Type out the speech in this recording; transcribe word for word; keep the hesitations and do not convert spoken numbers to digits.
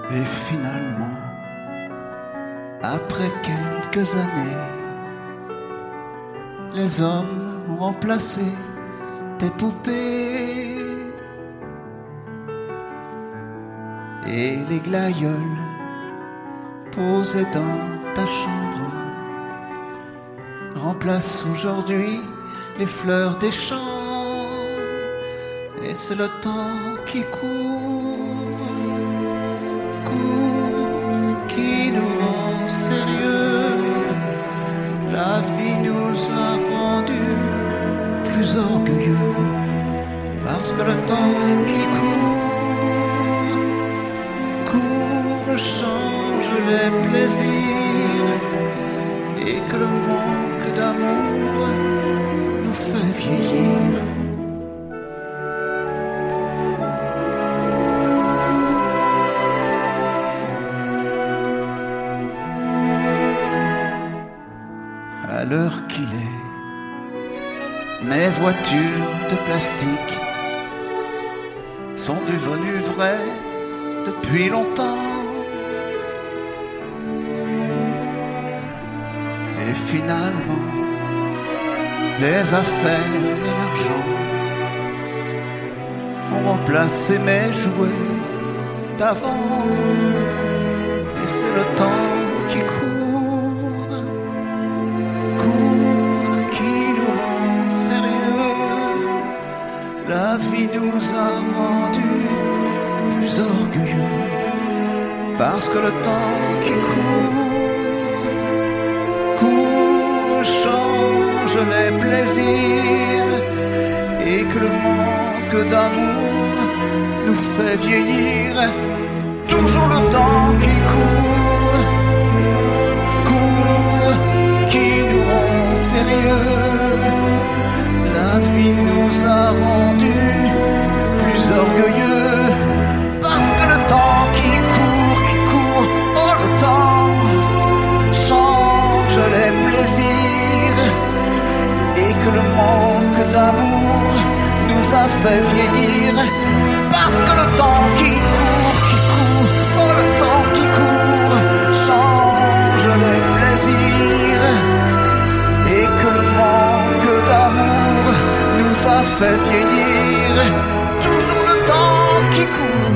Et finalement, après quelques années, les hommes ont remplacé tes poupées et les glaïeuls posés dans ta chambre remplacent aujourd'hui les fleurs des champs. Et c'est le temps qui court, court, qui nous rend sérieux. La vie nous a rendus plus orgueilleux, parce que le temps qui court, court, change les plaisirs, et que le manque d'amour nous fait vieillir. À l'heure qu'il est, mes voitures de plastique sont devenues vraies depuis longtemps. Et finalement, les affaires et l'argent ont remplacé mes jouets d'avant. Et c'est le temps qui court, court, qui nous rend sérieux. La vie nous a rendus plus orgueilleux, parce que le temps qui court, court, change les plaisirs, et que le manque d'amour nous fait vieillir. Toujours le temps qui court, court, qui nous rend sérieux. La vie nous a rendus plus orgueilleux, parce que le temps qui court, qui court, oh le temps change les plaisirs, et que le manque d'amour nous a fait vieillir. Parce que le temps qui court, qui court, oh le temps qui court, change les plaisirs, et que le manque d'amour nous a fait vieillir. Toujours le temps qui court.